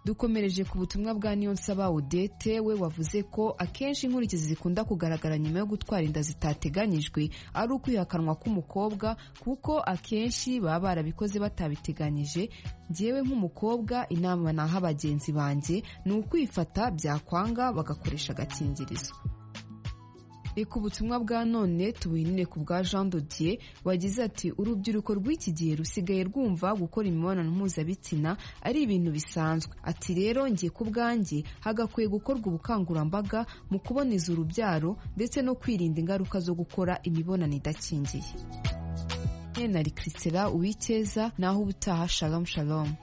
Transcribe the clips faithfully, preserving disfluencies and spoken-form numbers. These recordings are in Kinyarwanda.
Dukomereje ku butumwa bwa Niyonsaba Odette, we wavuze ko akenshi inkurikizi zikunda kugaragara nyuma yo gutwara inda zitateganyijwe ari ukwihakanwa k'umukobwa, kuko akenshi baba barabikoze batabiteganyije. Njyewe nk'umukobwa inama naha bagenzi banjye ni ukwifata, byakwanga bagakoresha agakingirizo. Reka ubutumwa bwa none tubuhinire ku bwa Jean Dodier wagize ati urubyiruko rw'iki gihe rusigaye rwumva gukora imibonano mpuzabitsina ari ibintu bisanzwe. Ati rero ngiye ku bwanjye hagakwiye gukorwa ubukangurambaga mu kuboneza urubyaro ndetse no kwirinda ingaruka zo gukora imibonano idakingiye. Nari Christela Uwikeza, naho ubutaha. Shalom shalom.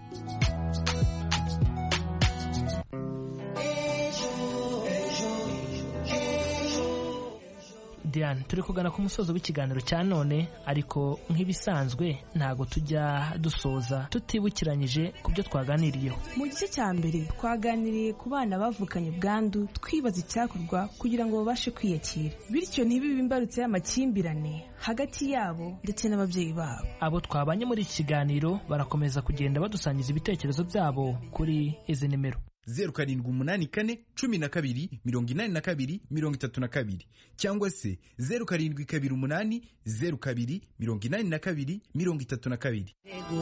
Diane, turi kugana ku musozo w'ikiganiro cya none, ariko nk'ibisanzwe ntago tujya dusoza tutibukiranyije ku byo twaganiriyeho. Mu gice cya mbere twaganiriye ku bana bavukanye ubwandu, twibaza icyakorwa kugira ngo babashe kwiyakira, bityo ntibibe imbarutso y'amakimbirane hagati yabo ndetse n'ababyeyi babo. Abo twabanye muri iki kiganiro barakomeza kugenda badusangiza ibitekerezo byabo kuri izi nimero: zeru karindwi umunani kane cumi na kabiri mirongo inani na kabiri mirongo itatu na kabiri cyangwa se zeru karindwi kabiri umunani zeru kabiri mirongo inani na kabiri mirongo itatu na kabiri.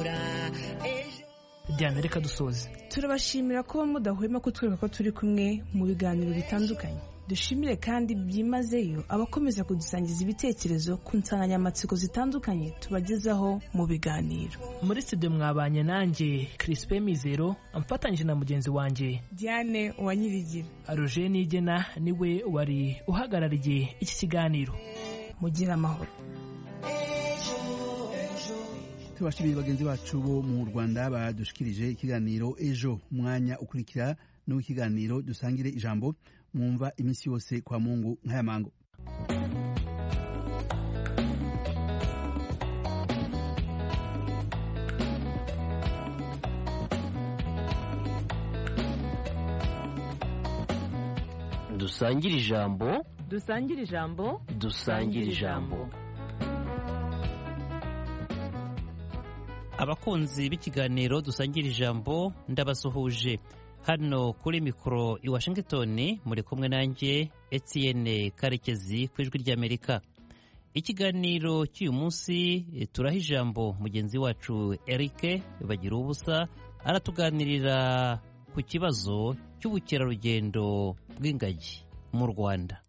Diane, reka dusoze. Turabashimira ko mudahwema kutwereka ko turi kumwe mu biganiro bitandukanye. Dushimire kandi byimazeyo abakomeza kudusangiza ibitekerezo ku nsanganyamatsiko zitandukanye tubagezaho mu biganiro. Muri studio mwabanye nanjye Crispin Mizero, amfatanyije na mugenzi wanjye Diane Uwanyirigira. Roger Nigena niwe wari uhagarariye iki kiganiro. Mugira amahoro. Tubashimiye bagenzi bacu bo mu Rwanda badushikirije ikiganiro ejo. Umwanya ukurikira no ikiganiro dusangire ijambo mwumva iminsi yose kwa Mungu nk'aya mango. Dusangire ijambo, dusangire ijambo, dusangire ijambo. Abakunzi b'ikiganiro dusangira ijambo ndabasuhuje. Hano kuri mikoro i Washington muri kumwe nanjye Etienne Karekezi ku ijwi ry'Amerika. Ikiganiro cy'uyu munsi turaha ijambo mugenzi wacu Eric Bagira ubusa, aratuganirira ku kibazo cy'ubukerarugendo bw'ingagi mu Rwanda.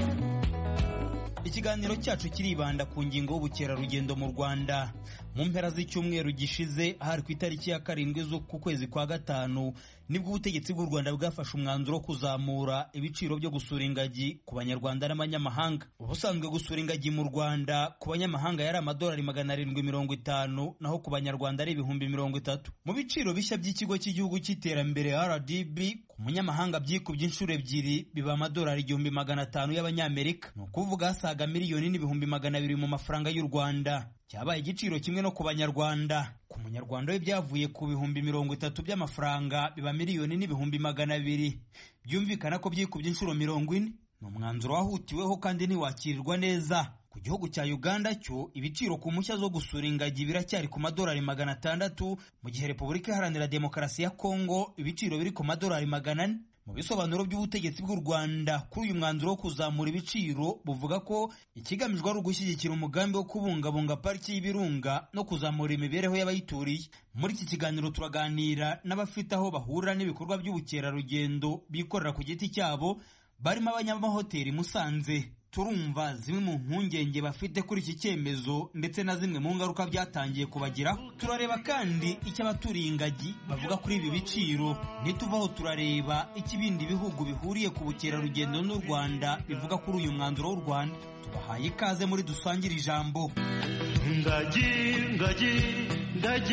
Ikiganiro cyacu kiribanda ku ngingo y'ubukerarugendo mu Rwanda. Mu mpera z'icyumweru gishize hari ku itariki ya karindwi z'uku kwezi kwa gatanu nibwo ubutegetsi bw'u Rwanda bwafashe umwanzuro wo kuzamura ibiciro byo gusura ingagi ku banyarwanda n'abanyamahanga. Ubusanzwe gusura ingagi mu Rwanda ku banyamahanga yari amadolari magana arindwi mirongo itanu, naho ku banyarwanda ari ibihumbi mirongo itatu. Mu biciro bishya by'ikigo cy'igihugu cy'iterambere R D B, ku munyamahanga byikubye inshuro ebyiri, biba amadolari igihumbi magana atanu y'abanyamerika, ni ukuvuga asaga miliyoni n'ibihumbi magana abiri mu mafaranga y'u Rwanda. Cyabaye igiciro kimwe no ku banyarwanda. Ku munyarwanda we byavuye ku bihumbi mirongo itatu by'amafaranga biba miliyoni n'ibihumbi magana abiri. Byumvikana ko byikubye inshuro mirongo ine. Ni umwanzuro wahutiweho kandi ntiwakirirwa neza. Ku gihugu cya Uganda cyo ibiciro ku mpushya zo gusura ingagi biracyari ku madolari magana atandatu, mu gihe Repubulika Iharanira Demokarasi ya Kongo ibiciro biri ku madolari magana ane. Mu bisobanuro by'ubutegetsi bw'u Rwanda kuri uyu mwanzuro wo kuzamura ibiciro, buvuga ko ikigamijwe ari ugushyigikira umugambi wo kubungabunga pariki y'ibirunga no kuzamura imibereho y'abayituriye. Muri iki kiganiro turaganira n'abafite aho bahurira n'ibikorwa by'ubukerarugendo bikorera ku giti cyabo, barimo abanyamahoteli Musanze. Turumva zimwe mu mpungenge bafite kuri iki cyemezo ndetse na zimwe mu ngaruka byatangiye kubagiraho. Turareba kandi icyo abaturiye ingagi bavuga kuri ibi biciro. Nituvaho turareba icyo ibindi bihugu bihuriye ku bukerarugendo n'u Rwanda bivuga kuri uyu mwanzuro w'u Rwanda. Tubahaye ikaze muri dusangire ijambo. Ingagi, ingagi, ingagi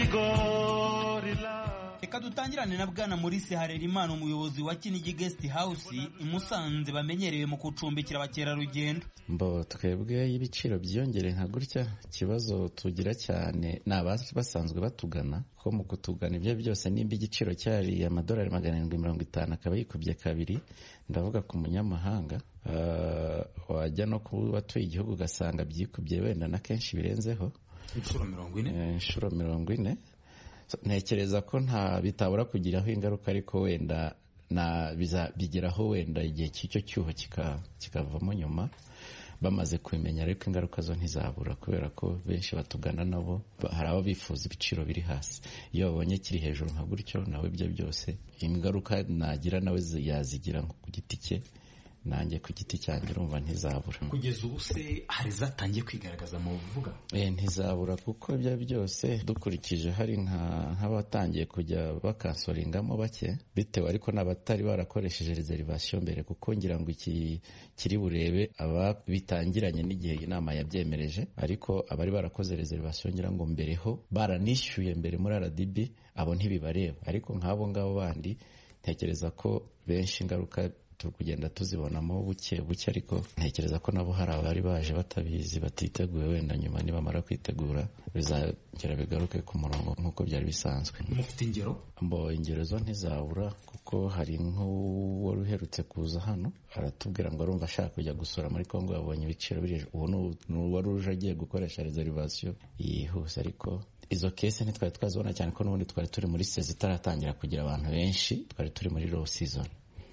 gorilla. Reka dutangirane na Bwana Maurice Harerimana, umuyobozi wa Kinigi Guest House i Musanze bamenyerewe mu kucumbikira abakerarugendo. Mbo twebwe y'ibiciro byiyongere nka gutya, ikibazo tugira cyane n'abazi basanzwe batugana ko mu kutugana ibyo byose nimba igiciro cyari amadolari magana arindwi mirongo itanu akaba yikubye kabiri, ndavuga ku munyamahanga uh, wajya no kuba atuye igihugu ugasanga byikubye wenda na kenshi birenzeho inshuro mirongo ine inshuro mirongo ine ntekereza ko nta bitabura kugiraho ingaruka, ariko wenda na bigeraho wenda igihe cy'icyo cyuho kikavamo nyuma bamaze kubimenya, ariko ingaruka zo ntizabura, kubera ko benshi batugana nabo hari abo bifuza ibiciro biri hasi. Iyo babonye kiri hejuru nka gutyo, nawe ibyo byose ingaruka nagira nawe yazigira ku giti cye, nanjye ku giti cyanjye urumva ntizabura. Kugeza ubu se hari zatangiye kwigaragaza mu buvuga? Eh, ntizabura, kuko ibyo byose dukurikije hari nk'abatangiye kujya bakansoringamo bake, bitewe ariko n'abatari barakoresheje reservation mbere, kuko ngira ngo iki kiri burebe aba bitangiranye n'igihe inama yabyemereje, ariko abari barakoze reservation ngira ngo mbereho baranishyuye mbere muri R D B, abo ntibibareba, ariko nk'abo ngabo bandi ntekereza ko benshi ingaruka turi kugenda tuzibonamo buke buke, ariko ntekereza ko nabo hari abari baje batabizi batiteguye, wenda nyuma nibamara kwitegura bizagera bigaruke ku murongo nk'uko byari bisanzwe. Mufite ingero? Mbo ingero zo ntizabura, kuko hari nk'uwari uherutse kuza hano aratubwira ngo arumva ashaka kujya gusura muri Kongo, yabonye ibiciro biri, ubu n'uwari uje agiye gukoresha reservation yihuse, ariko izo kese ntitwari twazibona cyane ko n'ubundi twari turi muri sezo itaratangira kugira abantu benshi, twari turi muri low season.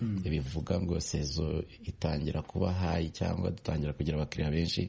Bivuga ngo sezo itangira kuba hayi cyangwa dutangira kugira abakiriya benshi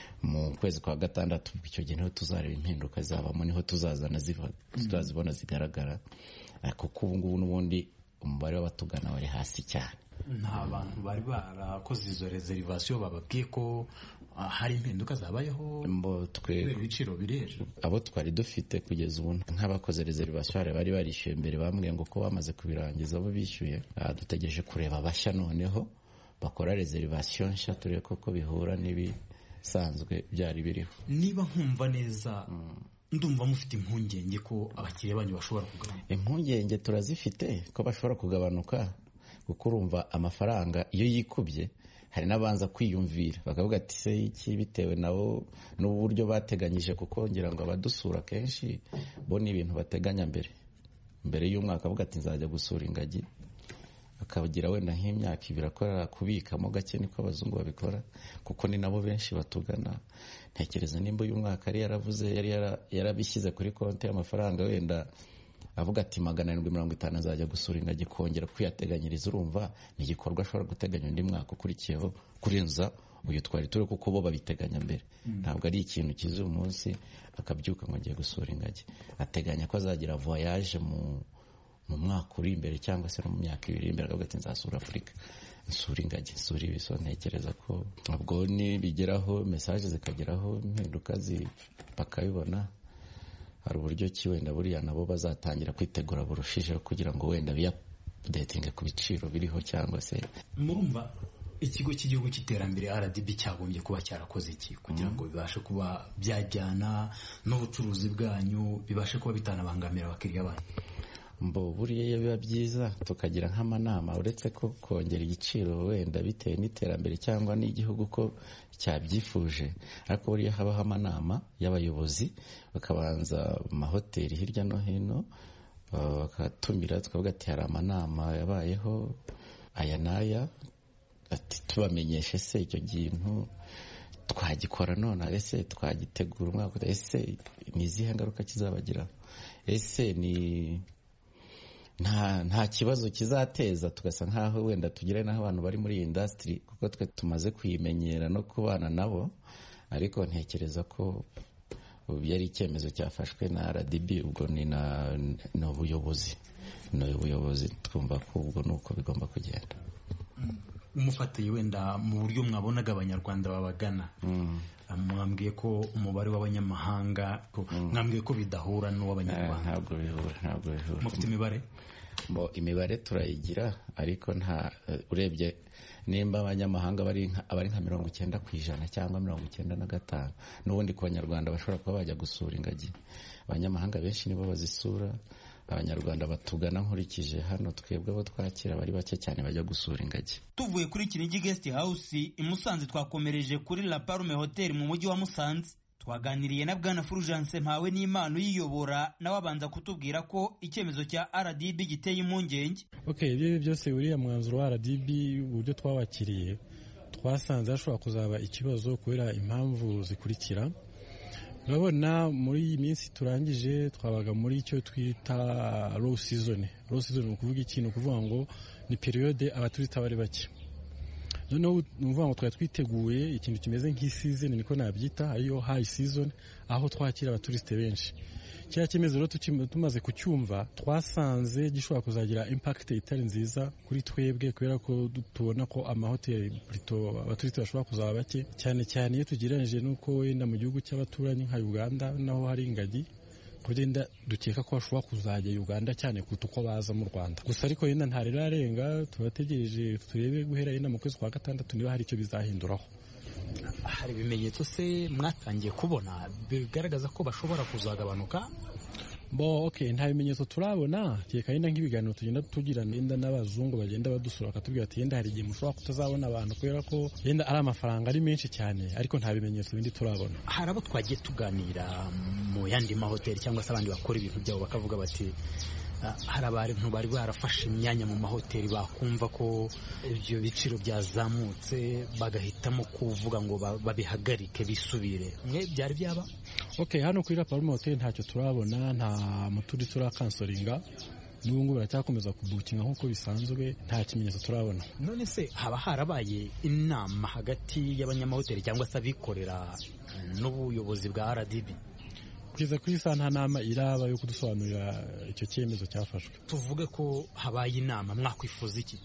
mu kwezi kwa gatandatu, icyo gihe niho tuzareba impinduka zabamo, niho tuzazana tuzazibona zigaragara, kuko ubu ngubu n'ubundi umubare w'abatugana wari hasi cyane. Nta bantu bari barakoze izo reservation bababwiye ko hari impinduka zabayeho? Mbo twe ibiciro bireje abo twari dufite kugeza ubu nk'abakoze reservation bari barishyuye mbere, bambwiye ngo ko bamaze kubirangiza abo bishyuye, dutegereje kureba bashya noneho bakora reservation nshya, turebe koko bihura n'ibisanzwe byari biriho. Niba nkumva neza ndumva mufite impungenge ko abakiriya banyu bashobora kugabanuka. Impungenge turazifite ko bashobora kugabanuka, kuko urumva amafaranga iyo yikubye hari n'abanza kwiyumvira bakavuga ati se iki, bitewe nabo n'uburyo bateganyije, kuko ngira ngo abadusura kenshi bo ni ibintu bateganya mbere mbere y'umwaka, avuga ati nzajya gusura ingagi, akagira wenda nk'imyaka ibiri akora kubikamo gake, niko abazungu babikora, kuko ni nabo benshi batugana. Ntekereza nimba uyu mwaka yari yaravuze yari yarabishyize kuri konti y'amafaranga, wenda avuga ati magana arindwi mirongo itanu azajya gusura ingagi, kongera kwiyateganyiriza, urumva ni igikorwa ashobora guteganya undi mwaka ukurikiyeho kurenza uyu twari turi, kuko bo babiteganya mbere. Ntabwo ari ikintu kiza uyu munsi akabyuka ngo ngiye gusura ingagi, ateganya ko azagira voyage mu mu mwaka uri imbere cyangwa se no mu myaka ibiri imbere, akavuga ati nzasura Afurika, nsura ingagi, nsura ibiso. Ntekereza ko ubwo nibigeraho message zikageraho, impinduka bakabibona, hari uburyo ki wenda buriya nabo bazatangira kwitegura burushijeho kugira ngo wenda biyapudetinge ku biciro biriho, cyangwa se murumva ikigo cy'igihugu cy'iterambere R D B cyagombye kuba cyarakoze iki kugira ngo bibashe kuba byajyana n'ubucuruzi bwanyu, bibashe kuba bitanabangamira abakiriya banyu? Mbo buriya iyo biba byiza tukagira nk'amanama, uretse ko kongera igiciro wenda bitewe n'iterambere cyangwa n'igihugu ko cyabyifuje, ariko buriya habaho amanama y'abayobozi, bakabanza mu mahoteli hirya no hino bakatumira, tukavuga ati hari amanama yabayeho aya n'aya, ati tubamenyeshe se icyo kintu twagikora none, ese twagitegura umwaka, ese ni izihe ngaruka kizabagiraho, ese ni nta nta kibazo kizateza, tugasa nkaho wenda tugire naho abantu bari muri iyi industry, kuko twe tumaze kuyimenyera no kubana nabo. Ariko ntekereza ko ubu yari icyemezo cyafashwe na R D B, ubwo ni na n'ubuyobozi n'ubuyobozi twumva ko ubwo nuko bigomba kugenda. Umufatiye wenda mu buryo mwabonaga abanyarwanda babagana, mwambwiye ko umubare w'abanyamahanga, mwambwiye ko bidahura n'uw'abanyarwanda. Ntabwo bihura, ntabwo bihura. Mufite imibare? Mbo imibare turayigira, ariko nta urebye nimba abanyamahanga bari abari nka mirongo icyenda ku ijana cyangwa mirongo icyenda na gatanu, n'ubundi ku banyarwanda bashobora kuba bajya gusura ingagi. Abanyamahanga benshi nibo bazisura, abanyarwanda batugana nkurikije hano twebwe abo twakira bari bake cyane bajya gusura ingagi. Tuvuye kuri Kinigi Guest House i Musanze, twakomereje kuri La Palme Hotel mu mujyi wa Musanze. Twaganiriye na Bwana Fulgence Mpawe n'Imana uyiyobora, nawe abanza kutubwira ko icyemezo cya R D B giteye impungenge. Okay, ibyo byose uriya mwanzuro wa R D B uburyo twabakiriye twasanze hashobora kuzaba ikibazo kubera impamvu zikurikira. urabona muri iyi minsi turangije twabaga muri icyo twita low season. Low season ni ukuvuga ikintu kuvuga ngo ni periode abaturista bari bake, noneho ni ukuvuga ngo twari twiteguye ikintu kimeze nk'isizon, niko nabyita, ariyo high season, aho twakira abaturiste benshi. Kiriya cyemezo rero tumaze kucyumva twasanze gishobora kuzagira impact itari nziza kuri twebwe, kubera ko tubona ko amahoteli plutôt abaturiste bashobora kuzaba bake, cyane cyane iyo tugereranyije n'uko wenda mu gihugu cy'abaturanyi nka Uganda naho hari ingagi, kugenda dukeka ko bashobora kuzajya Uganda cyane kuruta uko baza mu Rwanda. Gusa ariko yenda ntarirarenga, tubategereje turebe guhera yenda mu kwezi kwa gatandatu niba hari icyo bizahinduraho. Hari ibimenyetso se mwatangiye kubona bigaragaza ko bashobora kuzagabanuka? Bo okay, nta bimenyetso turabona, cyeka yenda nk'ibiganiro tugenda tugira nenda n'abazungu bagenda badusura bakatubwira ati yenda hari igihe mushobora kutazabona abantu kubera ko yenda ari amafaranga ari menshi cyane, ariko nta bimenyetso bindi turabona. Hari abo twagiye tuganira mu yandi mahoteli cyangwa se abandi bakora ibintu byabo bakavuga bati hari abantu bari barafashe imyanya mu mahoteli bakumva ko ibyo biciro byazamutse bagahitamo kuvuga ngo babihagarike bisubire. Mwe byari byaba? Okay, hano kuri La Palma Hotel ntacyo turabona, nta muturi turakansoringa, n'ubu ngubu baracyakomeza kubukinga nk'uko bisanzwe, nta kimenyetso turabona. None se haba harabaye inama hagati y'abanyamahoteli cyangwa se abikorera n'ubuyobozi bwa R D B? Kugeza kuri saa nta nama iraba yo kudusobanurira icyo cyemezo cyafashwe. Tuvuge ko habaye inama, mwakwifuza iki?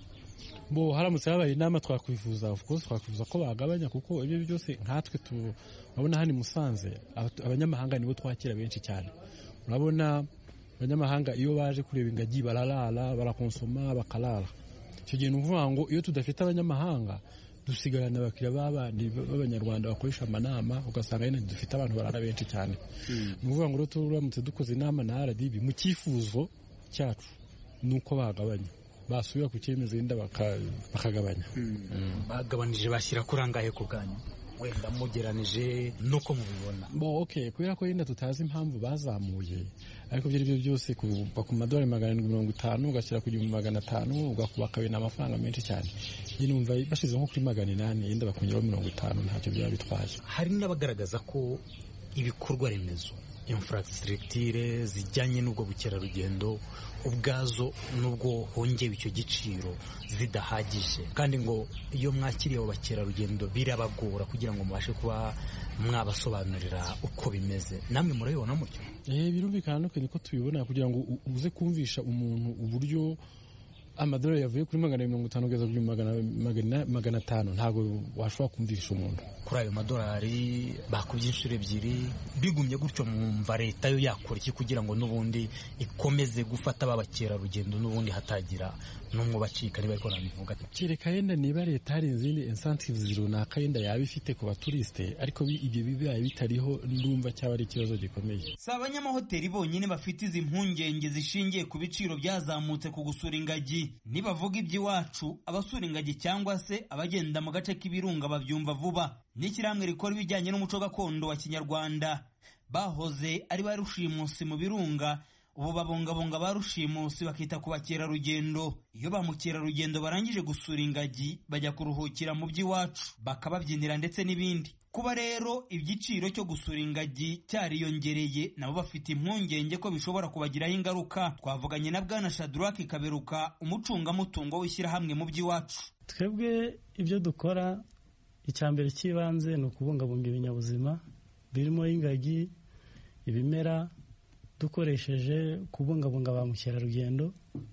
Bo haramutse habaye inama twakwifuza, of course twakwifuza ko bagabanya, kuko ibyo byose nkatwe turabona hano Musanze abanyamahanga nibo twakira benshi cyane. Urabona abanyamahanga iyo baje kureba ingagi bararara, barakonsoma, bakarara. Icyo gihe nuvuga ngo iyo tudafite abanyamahanga dusigarana abakiriya b'abandi b'abanyarwanda bakoresha amanama, ugasanga yene dufite abantu barara benshi cyane. Nuvuga ngo turamutse dukoze inama na R D B mu cyifuzo cyacu nuko bagabanya, basubira ku cyemezo yenda bakagabanya. Bagabanije bashyira kurangaye ku bwanyu wenda mugeranije nuko mubibona? Bo okay, kubera ko yenda tutazi impamvu bazamuye, ariko byo byo byose kuva ku madolari magana arindwi mirongo itanu ugashyira ku gihumbi magana atanu ugakubaka bina amafaranga menshi cyane. Njye numva bashize nko kuri magana inani yenda bakongeraho mirongo itanu, ntacyo byaba bitwaye. Hari n'abagaragaza ko ibikorwa remezo infrastructure zijyanye n'ubwo bukerarugendo ubwazo nubwo hongewe icyo giciro zidahagije, kandi ngo iyo mwakiriye abo bakerarugendo birabagora kugira ngo mubashe kuba mwabasobanurira uko bimeze. Namwe murabibona mutyo? Eh, birumvikana nuko niko tubibona, kugira ngo uze kumvisha umuntu uburyo amadolari yavuye kuri magana mirongo itanu kugeza kuri magana magana atanu, ntabwo washobora kumvisha umuntu. Kuri ayo madolari bakubye inshuro ebyiri, bigumye gutyo mwumva leta yo yakora iki kugira ngo n'ubundi ikomeze gufata abakerarugendo n'ubundi hatagira n'umwe bacika? Niba ariko nabivuga kereka yenda niba leta hari izindi incentives runaka yenda yaba ifite ku baturiste, ariko ibyo bibaye bitariho ndumva cyaba ari ikibazo gikomeye. Si abanyamahoteli bonyine bafite izi mpungenge zishingiye ku biciro byazamutse ku gusura ingagi. Nibavuga iby'iwacu, abasura ingagi cyangwa se abagenda mu gace k'ibirunga babyumva vuba. N'ishyirahamwe rikora ibijyanye n'umuco gakondo wa Kinyarwanda bahoze ari ba rushimusi mu birunga, ubu babungabunga ba rushimusi bakita ku bakerarugendo. Iyo ba mukerarugendo barangije gusura ingagi bajya kuruhukira mu by'iwacu bakababyinira ndetse n'ibindi. Kuba rero igiciro cyo gusura ingagi cyariyongereye, nabo bafite impungenge ko bishobora kubagiraho ingaruka. Twavuganye na Bwana Shadrack Kaberuka, umucungamutungo w'ishyirahamwe mu by'iwacu. Twebwe ibyo dukora, icyambere cy'ibanze ni ukubungabunga ibinyabuzima birimo ingagi, ibimera, dukoresheje kubungabunga ba mukerarugendo,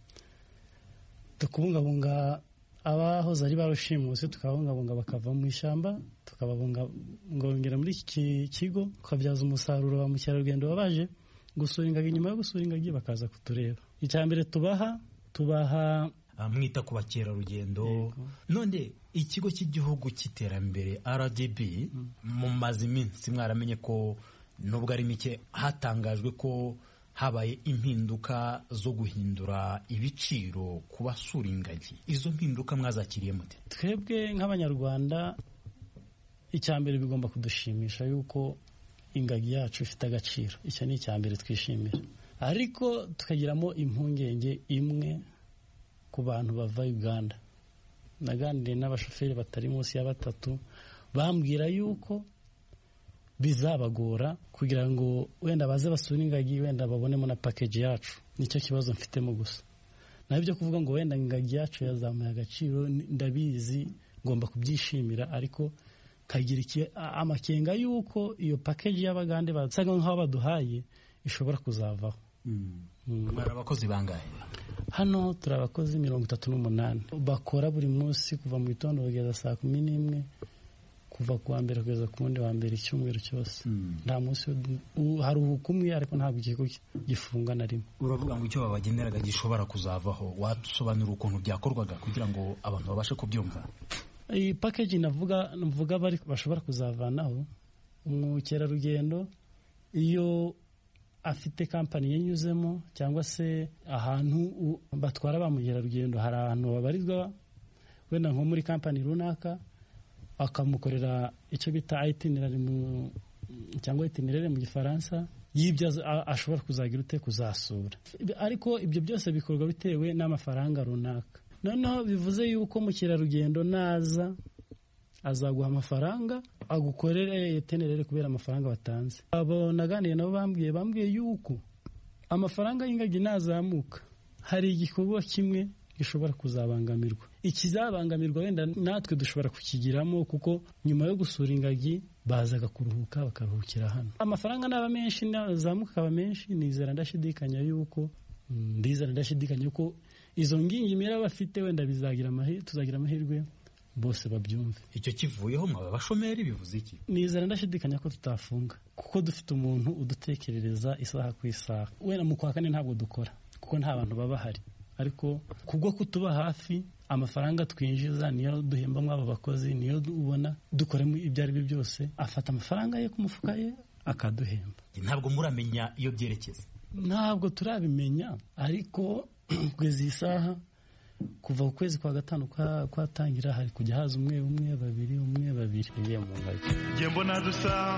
tukubungabunga abahoze ari ba rushimusi, tukabungabunga bakava mu ishyamba, tukababungabungira muri iki kigo, tukabyaza umusaruro ba mukerarugendo babaje gusura ingagi. Nyuma yo gusura ingagi bakaza kutureba. Icyambere tubaha tubaha mwita ku bakerarugendo. None ikigo cy'igihugu cy'iterambere R D B mu mazi iminsi mwaramenye ko nubwo ari mike hatangajwe ko habaye impinduka zo guhindura ibiciro ku basura ingagi. Izo mpinduka mwazakiriye mute? Twebwe nk'abanyarwanda, icyambere bigomba kudushimisha yuko ingagi yacu ifite agaciro. Icyo ni icyambere twishimira, ariko tukagiramo impungenge imwe ku bantu bava Uganda. Naganiriye n'abashoferi batari munsi ya batatu bambwira yuko bizabagora kugira ngo wenda baze basure ingagi wenda babonemo na package yacu. Nicyo kibazo mfitemo gusa. Naho ibyo kuvuga ngo wenda ingagi yacu yazamuye agaciro ndabizi ngomba kubyishimira, ariko kagira iki amakenga yuko iyo package y'abagande basaga nk'aho baduhaye ishobora kuzavaho. Mwari abakozi bangahe? Hano turi abakozi mirongo itatu n'umunani bakora buri munsi kuva mu gitondo kugeza saa kumi n'imwe, kuva ku wa mbere kugeza ku wundi wa mbere icyumweru cyose. Nta munsi hari ubukumwe ariko ntabwo ikigo gifunga na rimwe. Uravuga ngo icyo babageneraga gishobora kuzavaho, watusobanura ukuntu byakorwaga kugira ngo abantu babashe kubyumva? Iyi package navuga navuga bari bashobora kuzavanaho, umukerarugendo iyo afite kampani yanyuzemo cyangwa se ahantu batwara ba mukerarugendo, hari ahantu babarizwa wenda nko muri kampani runaka, akamukorera icyo bita itinerary mu cyangwa itinerary mu gifaransa y'ibyo ashobora kuzagira ute kuzasura. Ariko ibyo byose bikorwa bitewe n'amafaranga runaka. Noneho bivuze yuko mukerarugendo naza azaguha amafaranga agukorere itinerary kubera amafaranga batanze. Abo naganiye nabo bambwiye bambwiye yuko amafaranga y'ingagi nazamuka hari igikorwa kimwe gishobora kuzabangamirwa. Ikizabangamirwa wenda natwe dushobora kukigiramo, kuko nyuma yo gusura ingagi bazaga kuruhuka bakaruhukira hano. Amafaranga naba menshi nazamuka akaba menshi, nizera ndashidikanya yuko ndizera ndashidikanya yuko izo ngingimira bafite wenda bizagira amahirwe, tuzagira amahirwe bose babyumve. Icyo kivuyeho mwaba bashomeri bivuze iki? Nizera ndashidikanya ko tutafunga, kuko dufite umuntu udutekerereza isaha ku isaha. Wenda mu kwa kane ntabwo dukora kuko nta bantu baba hari, ariko kubwo kutuba hafi amafaranga twinjiza niyo duhembamo aba bakozi, niyo ubona dukora ibyo ari byo byose, afata amafaranga ye ku mufuka ye akaduhemba. Ntabwo muramenya iyo byerekeza? Ntabwo turabimenya, ariko kugeza iyi saha kuva ku kwezi kwa gatanu kwatangira hari kujya haza umwe umwe babiri umwe babiri iye mu ngagi. Nge mbona dusa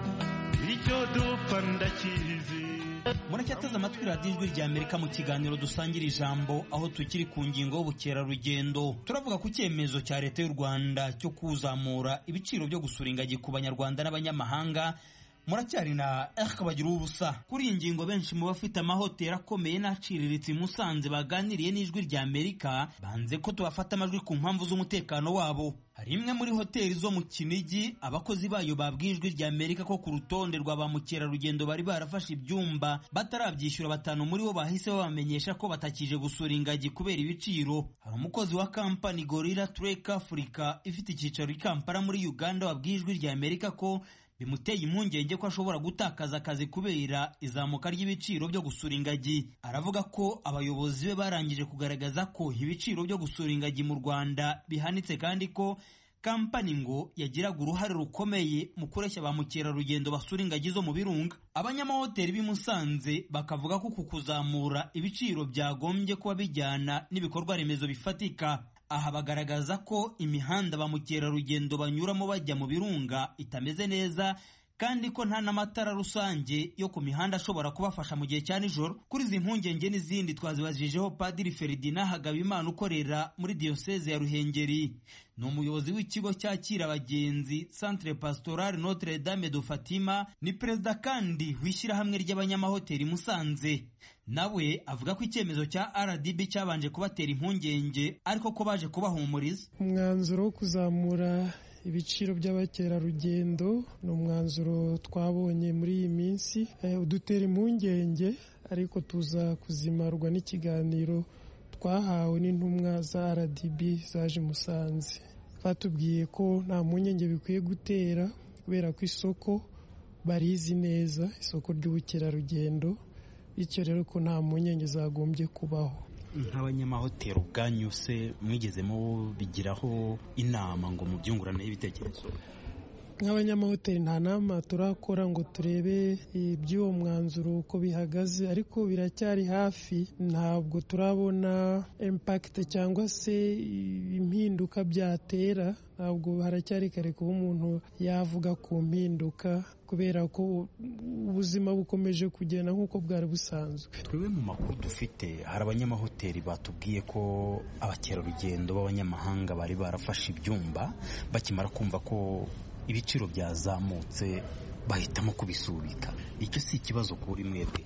icyo dupfa ndakizi. Muracyateze amatwi radiyo Ijwi rya Amerika mu kiganiro dusangira ijambo, aho tukiri ku ngingo y'ubukerarugendo. Turavuga ku cyemezo cya leta y'u Rwanda cyo kuzamura ibiciro byo gusura ingagi ku banyarwanda n'abanyamahanga. Muracyari na Eric Bagira ubusa. Kuri iyi ngingo benshi mu bafite amahoteli akomeye n'aciriritse Musanze baganiriye n'Ijwi rya Amerika banze ko tubafata amajwi ku mpamvu z'umutekano wabo. Hari imwe muri hoteli zo mu Kinigi abakozi bayo babwiye Ijwi rya Amerika ko ku rutonde rwa ba mukerarugendo bari barafashe ibyumba batarabyishyura, batanu muri bo bahise babamenyesha ko batakije gusura ingagi kubera ibiciro. Hari umukozi wa kampani Gorilla Trek Africa ifite icyicaro i Kampala muri Uganda wabwiye Ijwi rya Amerika ko bimuteye impungenge ko ashobora gutakaza akazi kubera izamuka ry'ibiciro byo gusura ingagi. Aravuga ko abayobozi be barangije kugaragaza ko ibiciro byo gusura ingagi mu Rwanda bihanitse, kandi ko kampani ngo yagiraga uruhare rukomeye mu kureshya ba mukerarugendo basura ingagi zo mu birunga. Abanyamahoteli b'i Musanze bakavuga ko ku kuzamura ibiciro byagombye kuba bijyana n'ibikorwa remezo bifatika. Aha bagaragaza ko imihanda ba mukerarugendo banyuramo bajya mu birunga itameze neza, kandi ko nta n'amatara rusange yo ku mihanda ashobora kubafasha mu gihe cya nijoro. Kuri izi mpungenge n'izindi twazibajijeho Padiri Ferdinand Hagabimana ukorera muri Diyoseze ya Ruhengeri. Ni umuyobozi w'ikigo cyakira abagenzi Centre Pastoral Notre Dame de Fatima, ni perezida kandi w'ishyirahamwe ry'abanyamahoteli Musanze. Nawe avuga ko icyemezo cya R D B cyabanje kubatera impungenge, ariko ko baje kubahumuriza. Umwanzuro wo kuzamura ibiciro by'abakerarugendo ni umwanzuro twabonye muri iyi minsi udutera impungenge, ariko tuza kuzimarwa n'ikiganiro twahawe n'intumwa za R D B zaje Musanze. Batubwiye ko nta mpungenge bikwiye gutera kubera ko isoko barizi neza, isoko ry'ubukerarugendo, bityo rero ko nta mpungenge zagombye kubaho. Nk'abanyamahoteli ubwanyu se mwigezemo bigiraho inama ngo mubyungurane ibitekerezo? Nk'abanyamahoteli nta nama turakora ngo turebe iby'uwo mwanzuro uko bihagaze, ariko biracyari hafi, ntabwo turabona impact cyangwa se impinduka byatera. Ntabwo haracyari kare kuba umuntu yavuga ku mpinduka, kubera ko ubuzima bukomeje kugenda nk'uko bwari busanzwe. Twebwe mu makuru dufite hari abanyamahoteli batubwiye ko abakerarugendo b'abanyamahanga bari barafashe ibyumba bakimara kumva ko ibiciro byazamutse bahitamo kubisubika. Icyo si ikibazo kuri mwebwe?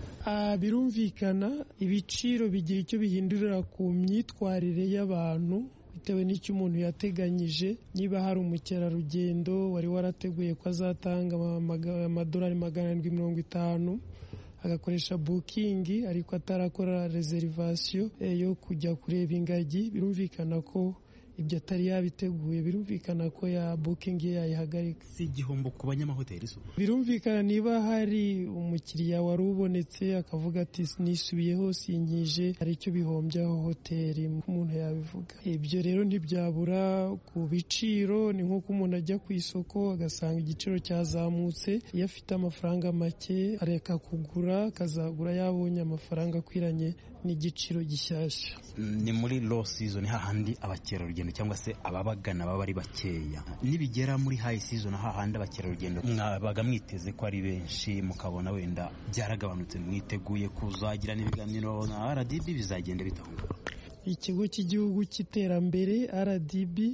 Birumvikana ibiciro bigira icyo bihindurira ku myitwarire y'abantu bitewe n'icyo umuntu yateganyije. Niba hari umukerarugendo wari warateguye ko azatanga amadolari magana arindwi mirongo itanu agakoresha bukingi ariko atarakora reservation yo kujya kureba ingagi, birumvikana ko ibyo atari yabiteguye, birumvikana ko ya booking yayihagarika. Si igihombo ku banyamahoteli so? Birumvikana niba hari umukiriya wari ubonetse akavuga ati nisubiyeho sinkije, hari icyo bihombya hoteli, umuntu yabivuga. Ibyo rero ntibyabura ku biciro. Ni nk'uko umuntu ajya ku isoko agasanga igiciro cyazamutse, iyo afite amafaranga make areka kugura, akazagura yabonye amafaranga akwiranye n'igiciro gishyashya. Ni muri low season hahandi abakerarugendo cyangwa se ababagana baba ari bakeya. Nibigera muri high season hahandi abakerarugendo mwabaga mwiteze ko ari benshi, mukabona wenda byaragabanutse, mwiteguye kuzagira n'ibiganiro na R D B, bizagenda bitahunga? Ikigo cy'igihugu cy'iterambere R D B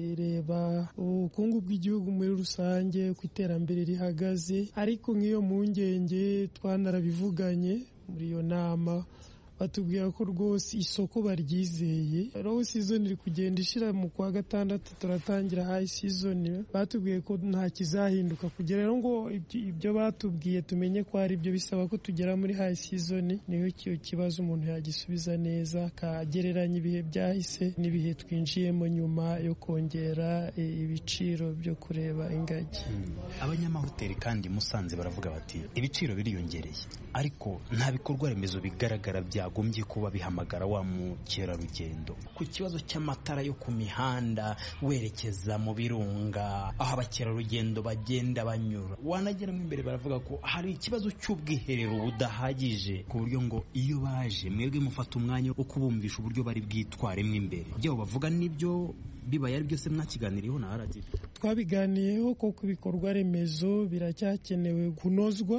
kireba ubukungu bw'igihugu muri rusange, ku iterambere rihagaze, ariko nk'iyo mpungenge twanarabivuganye muri iyo nama, batubwira ko rwose isoko baryizeye. Low season iri kugenda ishira, mu kwa gatandatu turatangira high season. Batubwiye ko nta kizahinduka kugera rero ngo ibyo batubwiye tumenye ko ari byo, bisaba ko tugera muri high season. Niyo cyo kibazo umuntu yagisubiza neza, kagereranya ibihe byahise n'ibihe twinjiyemo nyuma yo kongera ibiciro byo kureba ingagi. Hmm. Abanyamahoteli kandi Musanze baravuga bati ibiciro biriyongereye, ariko nta bikorwa remezo bigaragara bya yagombye kuba bihamagara wa mukerarugendo. Ku kibazo cy'amatara yo ku mihanda werekeza mu birunga aho abakerarugendo bagenda banyura, wanageramo imbere baravuga ko hari ikibazo cy'ubwiherero budahagije, ku buryo ngo iyo baje mwebwe mufata umwanya wo kubumvisha uburyo bari bwitwaremo imbere. Ibyo bavuga nibyo bibaye ari byose mwakiganiriyeho na R D B? Twabiganiyeho ko ku bikorwa remezo biracyakenewe kunozwa.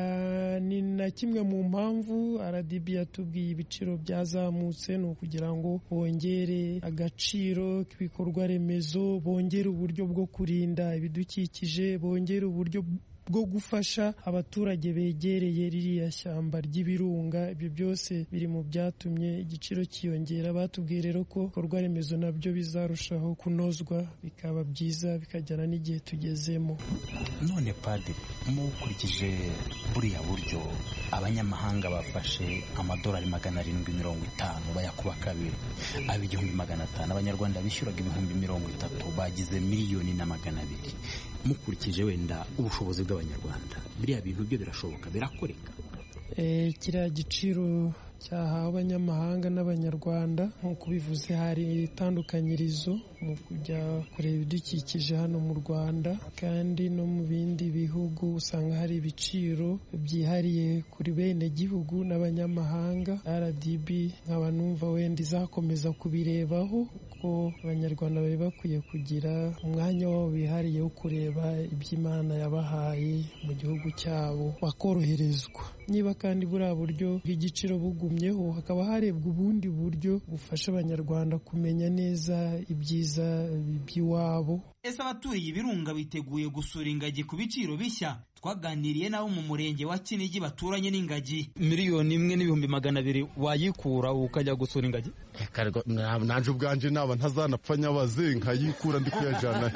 Ni na kimwe mu mpamvu R D B yatubwiye ibiciro byazamutse, ni ukugira ngo bongere agaciro k'ibikorwa remezo, bongere uburyo bwo kurinda ibidukikije, bongere uburyo bwo gufasha abaturage begereye ririya shyamba ry'ibirunga. Ibyo byose biri mu byatumye igiciro cyiyongera. Batubwiye rero ko ibikorwa remezo nabyo bizarushaho kunozwa, bikaba byiza, bikajyana n'igihe tugezemo. None padiri, mukurikije buriya buryo abanyamahanga bafashe amadolari magana arindwi mirongo itanu bayakuba kabiri, ab'igihumbi magana atanu, abanyarwanda bishyuraga ibihumbi mirongo itatu, bagize miliyoni na magana abiri. Mukurikije wenda ubushobozi bw'abanyarwanda, biriya bintu byo birashoboka, birakoreka? Eh, kiriya giciro cyahawe abanyamahanga n'abanyarwanda, nk'uko bivuze hari itandukanyirizo mu kujya kureba ibidukikije hano mu Rwanda, kandi no mu bindi bihugu usanga hari ibiciro byihariye kuri bene gihugu n'abanyamahanga. R D B nkaba numva wenda izakomeza kubirebaho, kuko abanyarwanda bari bakwiye kugira umwanya wabo bihariye wo kureba iby'Imana yabahaye mu gihugu cyabo, bakoroherezwa. Niba kandi buriya buryo bw'igiciro bugumyeho, hakaba harebwa ubundi buryo bufasha abanyarwanda kumenya neza ibyiza by'iwabo. Ese abaturiye ibirunga biteguye gusura ingagi ku biciro bishya? Twaganiriye nabo mu murenge wa Kinigi baturanye n'ingagi. Miliyoni imwe n'ibihumbi magana abiri wayikura ukajya gusura ingagi? Nanje ubwanje naba ntazanapfa nyabaze nkayikura ndi kuyajana.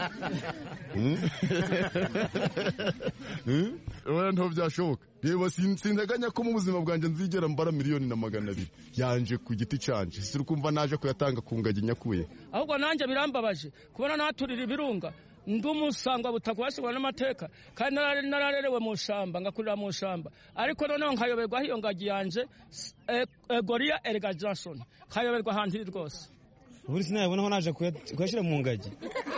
Oya nto byashoboka. Reba sinteganya ko mu buzima bwanje nzigera mbara miliyoni na magana abiri yanje ku giti canje. Siri kumva naje kuyatanga ku ngagi nyakuye. Ahubwo nanje birambabaje kubona naturira ibirunga ndumusangwa butakwashirwa n'amateka, kandi nararerewe mu shamba ngakurira mu shamba, ariko noneho nkayoberwa hiyo ngagi yanje Goria Erga Johnson, nkayoberwa handi rwose. Buri sinabona ho naje kuyashira mu ngagi.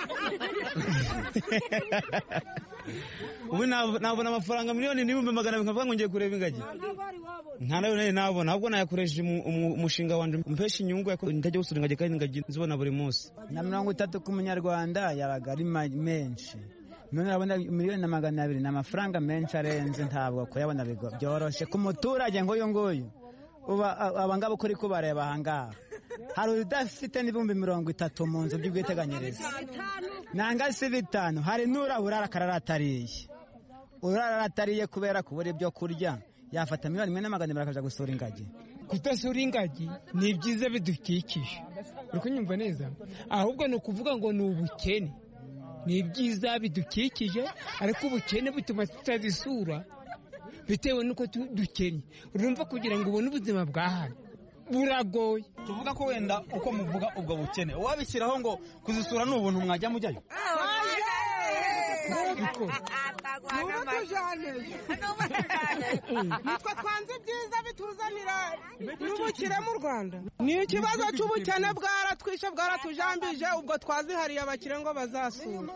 Ubu nabona amafaranga miliyoni n'ibihumbi magana abiri nkavuga ngo ngiye kureba ingagi. Nta nayo nari nabona, ahubwo nayakoresheje umushinga wanje mpesha inyungu ndajya gusura ingagi, kandi ingagi nzibona buri munsi. Na mirongo itatu ku munyarwanda yabaga ari menshi. None urabona miliyoni na magana abiri n'amafaranga menshi arenze, ntabwo kuyabona byoroshe ku muturage ngoyo ngoyo. Uba abangabo kuri ko bareba ahangaha, hari udafite n'ibihumbi mirongo itatu mu nzu by'ubwiteganyirize, nanga si bitanu, hari n'urabura akarara atariye. urara atariye kubera kubura ibyo kurya yafata miliyoni imwe n'amagana abiri akaja gusura ingagi. Kutasura ingagi ni byiza bidukikije, uri kunyumva neza? Ahubwo ni ukuvuga ngo ni ubukene. Ni byiza bidukikije, ariko ubukene butuma tutazisura bitewe nuko dukennye. Urumva kugira ngo ubone ubuzima bwa hano buragoye. Tuvuga ko wenda uko muvuga ubwo bukene wabishyiraho ngo kuzisura ni ubuntu mwajya mujyayo. nitwe twanze ibyiza bituzanira n'ubukire mu Rwanda. Ni ikibazo cy'ubukene bwaratwishe bwaratujambije, ubwo twazihariye abakire ngo bazasura,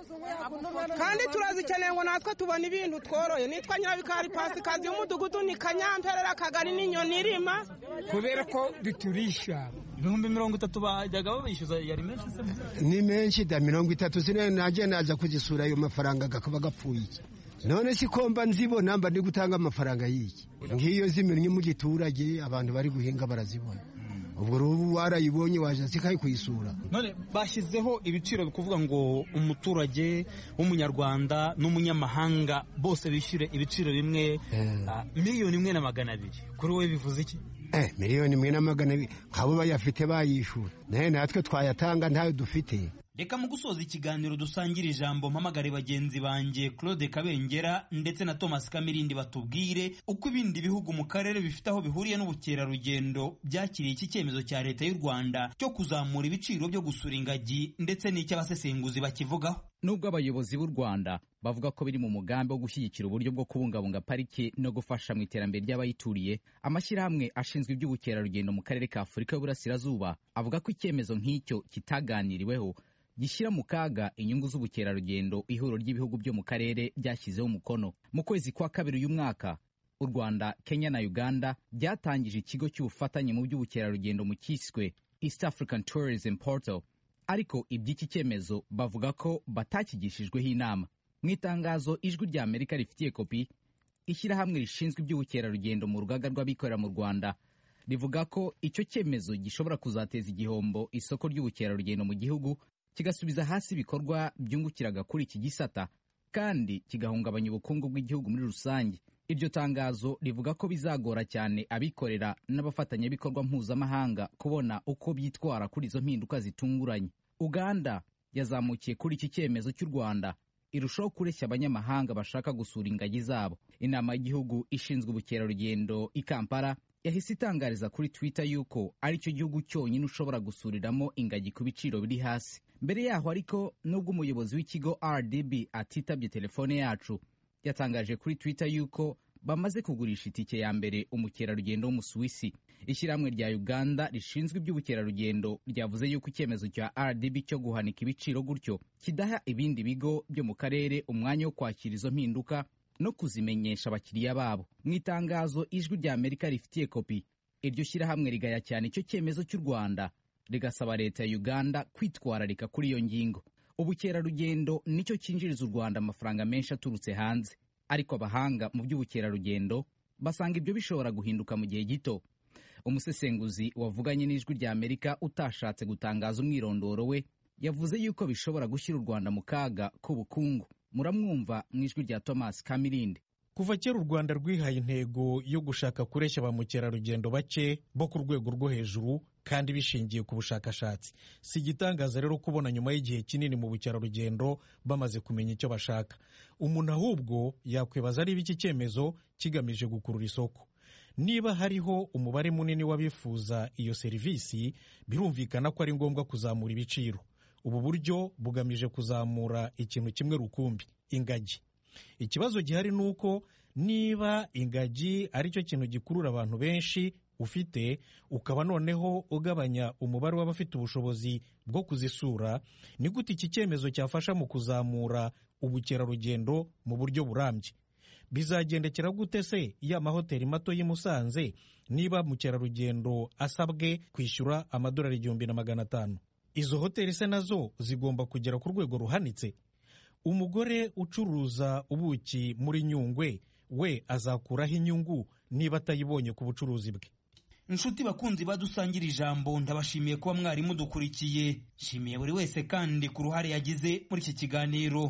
kandi turazikeneye ngo natwe tubone ibintu tworoye. Nitwa Nyirabikari Pasikazi y'umudugudu ni Kanyamperera Akagari n'inyoni irima, kubera ko duturisha ibihumbi mirongo itatu bajyaga babishyuza yari menshi se? Ni menshi da mirongo itatu zine naje naza kuzisura ayo mafaranga gakaba gapfuye iki. None si komba nzibona mba ndi gutanga amafaranga y'iki. Ngiyo zimennye mu giturage abantu bari guhinga barazibona. Ubwo rubu warayibonye waje sikaye kuyisura. None bashyizeho ibiciro bikuvuga ngo umuturage w'umunyarwanda n'umunyamahanga bose bishyure ibiciro bimwe, uh, miliyoni imwe na magana abiri. Kuri we bivuze iki? Eh, miliyoni imwe na magana abiri kabo bayafite bayishura, naye natwe twayatanga ntayo dufite. Reka mu gusoza ikiganiro dusangira ijambo mpamagare bagenzi banjye Claude Kabengera ndetse na Thomas Kamirindi batubwire uko ibindi bihugu mu karere bifite aho bihuriye n'ubukerarugendo byakiriye iki cyemezo cya leta y'u Rwanda cyo kuzamura ibiciro byo gusura ingagi, ndetse n'icyo abasesenguzi bakivugaho. Nubwo abayobozi b'u Rwanda bavuga ko biri mu mugambi wo gushyigikira uburyo bwo kubungabunga pariki no gufasha mu iterambere ry'abayituriye, amashyirahamwe ashinzwe iby'ubukerarugendo mu karere ka Afurika y'Uburasirazuba avuga ko icyemezo nk'icyo kitaganiriweho gishyira mu kaga inyungu z'ubukerarugendo ihuriro ry'ibihugu byo mu karere byashyizeho umukono. Mu kwezi kwa kabiri uyu mwaka, u Rwanda, Kenya na Uganda byatangije ikigo cy'ubufatanye mu by'ubukerarugendo mu kiswe East African Tourism Portal, ariko iby'iki cyemezo bavuga ko batakigishijweho inama. Mu itangazo ijwi rya Amerika rifitiye kopi, ishyirahamwe rishinzwe iby'ubukerarugendo mu rugaga rw'abikorera mu Rwanda rivuga ko icyo cyemezo gishobora kuzateza igihombo isoko ry'ubukerarugendo mu gihugu, kigasubiza hasi ibikorwa byungukiraga kuri iki gisata, kandi kigahungabanya ubukungu bw'igihugu muri rusange. Iryo tangazo rivuga ko bizagora cyane abikorera n'abafatanyabikorwa mpuzamahanga kubona uko byitwara kuri izo mpinduka zitunguranye. Uganda yazamukiye kuri iki cyemezo cy'u Rwanda, irushaho kureshya abanyamahanga bashaka gusura ingagi zabo. Inama y'igihugu ishinzwe ubukerarugendo i Kampala yahise itangariza kuri Twitter yuko ari cyo gihugu cyonyine ushobora gusuriramo ingagi ku biciro biri hasi. Mbere yaho ariko, nubwo umuyobozi w'ikigo R D B atitabye telefone yacu, yatangaje kuri Twitter yuko bamaze kugurisha itike ya mbere umukerarugendo w'Umusuwisi. Ishyirahamwe rya Uganda rishinzwe iby'ubukerarugendo ryavuze yuko icyemezo cya R D B cyo guhanika ibiciro gutyo kidaha ibindi bigo byo mu karere umwanya wo kwakira izo mpinduka no kuzimenyesha abakiriya babo. Mu itangazo ijwi rya Amerika rifitiye kopi, iryo shyirahamwe rigaya cyane icyo cyemezo cy'u Rwanda, rigasaba leta ya Uganda kwitwararika kuri iyo ngingo. Ubukerarugendo nicyo cyinjiriza u Rwanda amafaranga menshi aturutse hanze, ariko abahanga mu by'ubukerarugendo basanga ibyo bishobora guhinduka mu gihe gito. Umusesenguzi wavuganye n'ijwi rya Amerika utashatse gutangaza umwirondoro we yavuze yuko bishobora gushyira u Rwanda mu kaga k'ubukungu. Muramwumva mu ijwi rya Thomas Kamirindi. Kuva kera u Rwanda rwihaye intego yo gushaka kureshya ba mukerarugendo bake bo ku rwego rwo hejuru kandi bishingiye ku bushakashatsi. Si igitangaza rero kubona nyuma y'igihe kinini mu bukerarugendo bamaze kumenya icyo bashaka. Umuntu ahubwo yakwibaza ari iki cyemezo kigamije gukurura isoko. Niba hariho umubare munini w'abifuza iyo serivisi, birumvikana ko ari ngombwa kuzamura ibiciro. Ubu buryo bugamije kuzamura ikintu kimwe rukumbi, ingagi. Ikibazo gihari ni uko niba ingagi ari cyo kintu gikurura abantu benshi ufite, ukaba noneho ugabanya umubare w'abafite ubushobozi bwo kuzisura, ni gute iki cyemezo cyafasha mu kuzamura ubukerarugendo mu buryo burambye? Bizagendekera gute se iyo amahoteli mato y'i Musanze niba mukerarugendo asabwe kwishyura amadolari igihumbi na magana atanu? Izo hoteli se nazo zigomba kugera ku rwego ruhanitse? Umugore ucuruza ubuki muri Nyungwe we azakuraho inyungu niba atayibonye ku bucuruzi bwe? Inshuti bakunzi badusangira ijambo, ndabashimiye kuba mwari mudukurikiye. Shimiye buri wese kandi ku ruhare yagize muri iki kiganiro.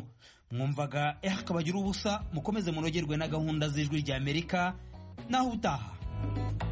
mwumvaga eh kabagira ubusa mukomeze munogerwe na gahunda z'ijwi ry'Amerika naho utaha.